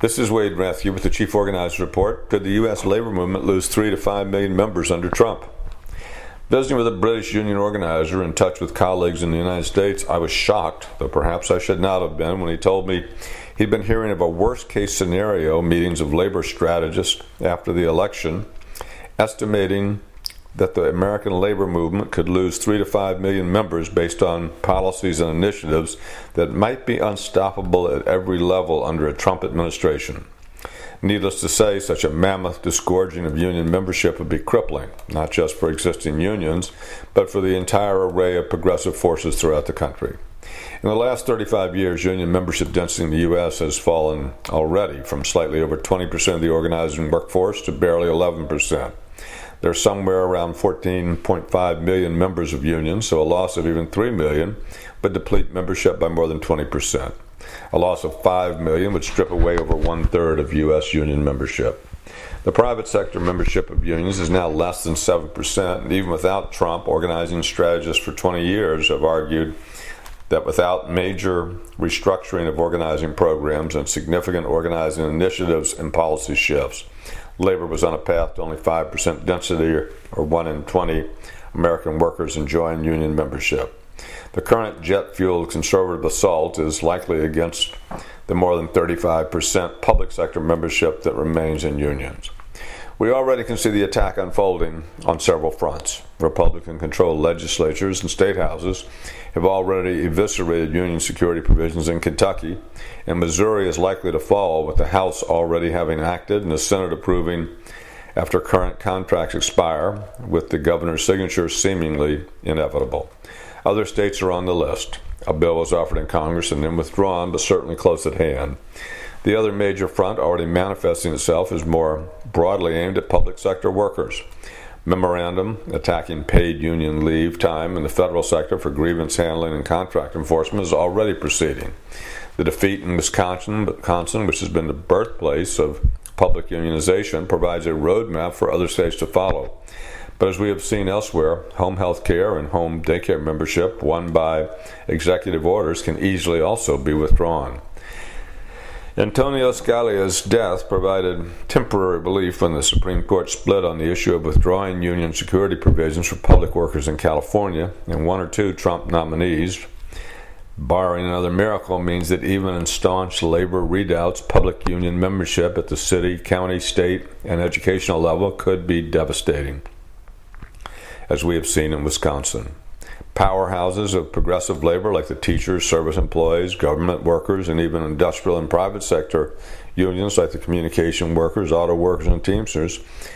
This is Wade Rathke with the Chief Organizer's Report. Could the U.S. labor movement lose 3 to 5 million members under Trump? Visiting with a British union organizer in touch with colleagues in the United States, I was shocked, though perhaps I should not have been, when he told me he'd been hearing of a worst-case scenario meetings of labor strategists after the election, estimating that the American labor movement could lose 3 to 5 million members based on policies and initiatives that might be unstoppable at every level under a Trump administration. Needless to say, such a mammoth disgorging of union membership would be crippling, not just for existing unions, but for the entire array of progressive forces throughout the country. In the last 35 years, union membership density in the U.S. has fallen already from slightly over 20% of the organizing workforce to barely 11%. There's somewhere around 14.5 million members of unions, so a loss of even 3 million would deplete membership by more than 20%. A loss of 5 million would strip away over 1/3 of U.S. union membership. The private sector membership of unions is now less than 7%, and even without Trump, organizing strategists for 20 years have argued that without major restructuring of organizing programs and significant organizing initiatives and policy shifts, labor was on a path to only 5% density, or 1 in 20 American workers enjoying union membership. The current jet-fueled conservative assault is likely against the more than 35% public sector membership that remains in unions. We already can see the attack unfolding on several fronts. Republican-controlled legislatures and state houses have already eviscerated union security provisions in Kentucky, and Missouri is likely to fall, with the House already having acted and the Senate approving after current contracts expire, with the governor's signature seemingly inevitable. Other states are on the list. A bill was offered in Congress and then withdrawn, but certainly close at hand. The other major front already manifesting itself is more broadly aimed at public sector workers. Memorandum attacking paid union leave time in the federal sector for grievance handling and contract enforcement is already proceeding. The defeat in Wisconsin, which has been the birthplace of public unionization, provides a roadmap for other states to follow. But as we have seen elsewhere, home health care and home daycare membership won by executive orders can easily also be withdrawn. Antonio Scalia's death provided temporary relief when the Supreme Court split on the issue of withdrawing union security provisions for public workers in California, and 1 or 2 Trump nominees, barring another miracle, means that even in staunch labor redoubts, public union membership at the city, county, state, and educational level could be devastating, as we have seen in Wisconsin. Powerhouses of progressive labor like the teachers, service employees, government workers, and even industrial and private sector unions like the communication workers, auto workers, and Teamsters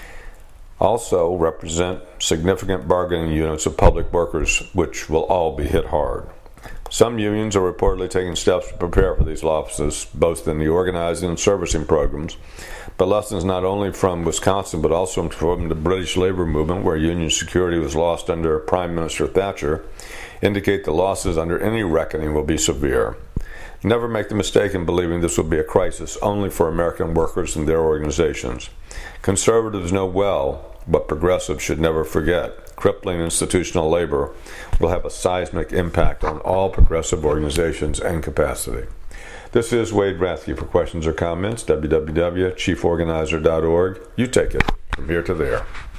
also represent significant bargaining units of public workers, which will all be hit hard. Some unions are reportedly taking steps to prepare for these losses, both in the organizing and servicing programs, but lessons not only from Wisconsin but also from the British labor movement, where union security was lost under Prime Minister Thatcher, indicate the losses under any reckoning will be severe. Never make the mistake in believing this will be a crisis only for American workers and their organizations. Conservatives know well, but progressives should never forget, crippling institutional labor will have a seismic impact on all progressive organizations and capacity. This is Wade Rathke. For questions or comments, www.chieforganizer.org. You take it from here to there.